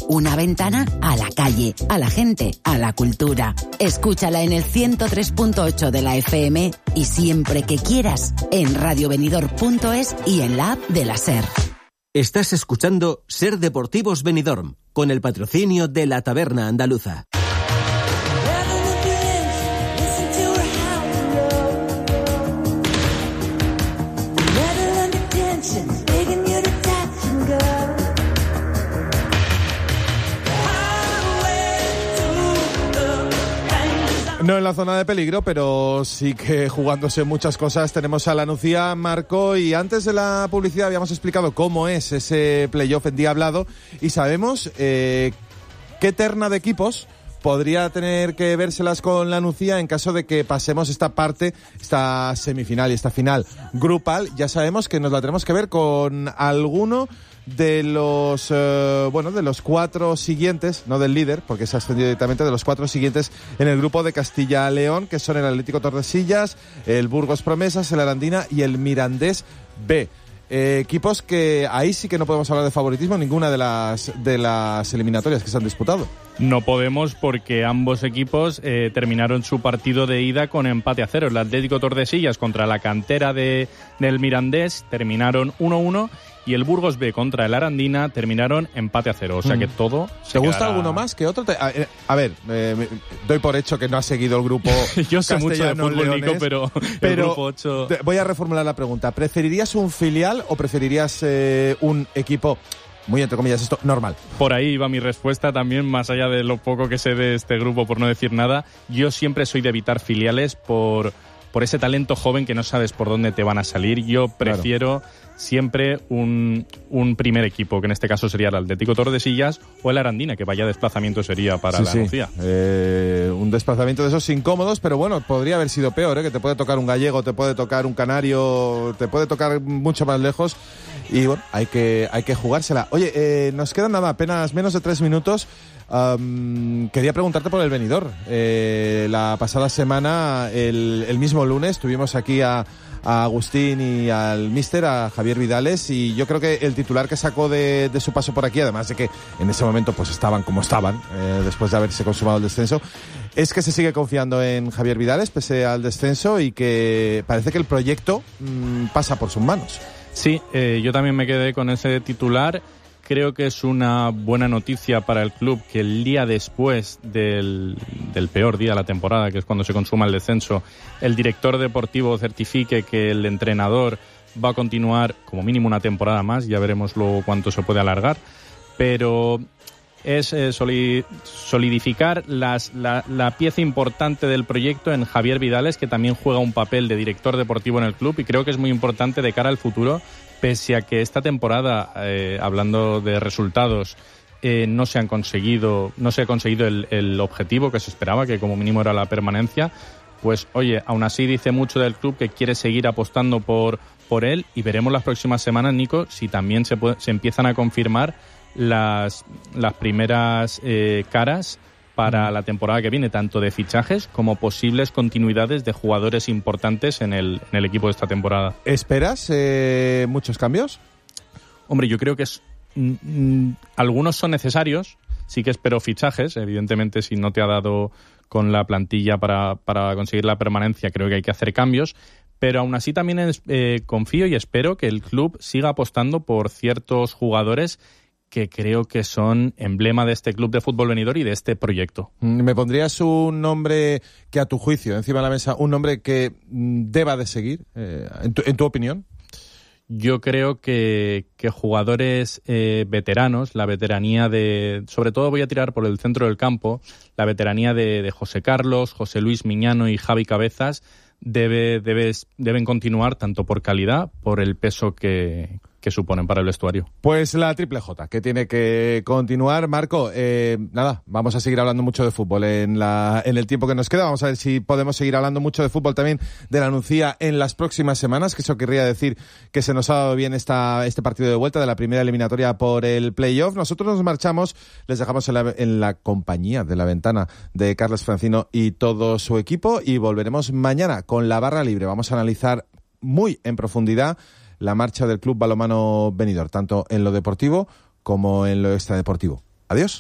Una ventana a la calle, a la gente, a la cultura. Escúchala en el 103.8 de la FM y siempre que quieras en radiobenidorm.es y en la app de la SER. Estás escuchando Ser Deportivos Benidorm, con el patrocinio de la Taberna Andaluza. No en la zona de peligro, pero sí que jugándose muchas cosas. Tenemos a la Nucía, Marco, y antes de la publicidad habíamos explicado cómo es ese playoff endiablado y sabemos qué terna de equipos podría tener que vérselas con la Nucía en caso de que pasemos esta parte, esta semifinal y esta final grupal. Ya sabemos que nos la tenemos que ver con alguno de los de los 4 siguientes, no del líder, porque se ha ascendido directamente, de los 4 siguientes en el grupo de Castilla-León, que son el Atlético Tordesillas, el Burgos Promesas, el Arandina y el Mirandés B. Equipos que ahí sí que no podemos hablar de favoritismo en ninguna de las eliminatorias que se han disputado. No podemos, porque ambos equipos terminaron su partido de ida con empate a 0. El Atlético Tordesillas contra la cantera del Mirandés terminaron 1-1 y el Burgos B contra el Arandina terminaron empate a 0. O sea que todo ¿Te gusta alguno más que otro? A ver, doy por hecho que no has seguido el grupo. Yo sé mucho de fútbol, Nico, pero el grupo 8... Voy a reformular la pregunta. ¿Preferirías un filial o preferirías un equipo, muy entre comillas esto, normal? Por ahí iba mi respuesta también, más allá de lo poco que sé de este grupo, por no decir nada. Yo siempre soy de evitar filiales por ese talento joven que no sabes por dónde te van a salir. Yo prefiero siempre un primer equipo, que en este caso sería el Atlético Tordesillas o el Arandina, que vaya desplazamiento sería para la Nucía. Un desplazamiento de esos incómodos, pero bueno, podría haber sido peor, que te puede tocar un gallego, te puede tocar un canario, te puede tocar mucho más lejos y bueno, hay que jugársela. Oye, nos quedan nada, apenas menos de 3 minutos. Quería preguntarte por el Benidorm. La pasada semana, el mismo lunes, tuvimos aquí a Agustín y al míster, a Javier Vidales, y yo creo que el titular que sacó de su paso por aquí, además de que en ese momento pues estaban como estaban, después de haberse consumado el descenso, es que se sigue confiando en Javier Vidales pese al descenso y que parece que el proyecto pasa por sus manos. Sí, yo también me quedé con ese titular. Creo que es una buena noticia para el club que el día después del peor día de la temporada, que es cuando se consuma el descenso, el director deportivo certifique que el entrenador va a continuar como mínimo una temporada más. Ya veremos luego cuánto se puede alargar. Pero es solidificar la pieza importante del proyecto en Javier Vidales, que también juega un papel de director deportivo en el club, y creo que es muy importante de cara al futuro. Pese a que esta temporada, hablando de resultados, no se ha conseguido el objetivo que se esperaba, que como mínimo era la permanencia, pues oye, aún así dice mucho del club que quiere seguir apostando por él, y veremos las próximas semanas, Nico, si también se empiezan a confirmar las primeras caras para la temporada que viene, tanto de fichajes como posibles continuidades de jugadores importantes en el equipo de esta temporada. ¿Esperas muchos cambios? Hombre, yo creo que algunos son necesarios. Sí que espero fichajes. Evidentemente, si no te ha dado con la plantilla para conseguir la permanencia, creo que hay que hacer cambios. Pero aún así también confío y espero que el club siga apostando por ciertos jugadores que creo que son emblema de este club de fútbol Benidorm y de este proyecto. ¿Me pondrías un nombre que, a tu juicio, encima de la mesa, un nombre que deba de seguir, en tu opinión? Yo creo que jugadores veteranos, la veteranía sobre todo voy a tirar por el centro del campo, la veteranía de José Carlos, José Luis Miñano y Javi Cabezas deben continuar, tanto por calidad, por el peso que suponen para el vestuario. Pues la Triple J, que tiene que continuar. Marco, vamos a seguir hablando mucho de fútbol en el tiempo que nos queda. Vamos a ver si podemos seguir hablando mucho de fútbol también de la Nucía en las próximas semanas, que eso querría decir que se nos ha dado bien este partido de vuelta de la primera eliminatoria por el playoff. Nosotros nos marchamos, les dejamos en la compañía de La Ventana de Carles Francino y todo su equipo, y volveremos mañana con la barra libre. Vamos a analizar muy en profundidad la marcha del Club Balonmano Benidorm, tanto en lo deportivo como en lo extradeportivo. Adiós.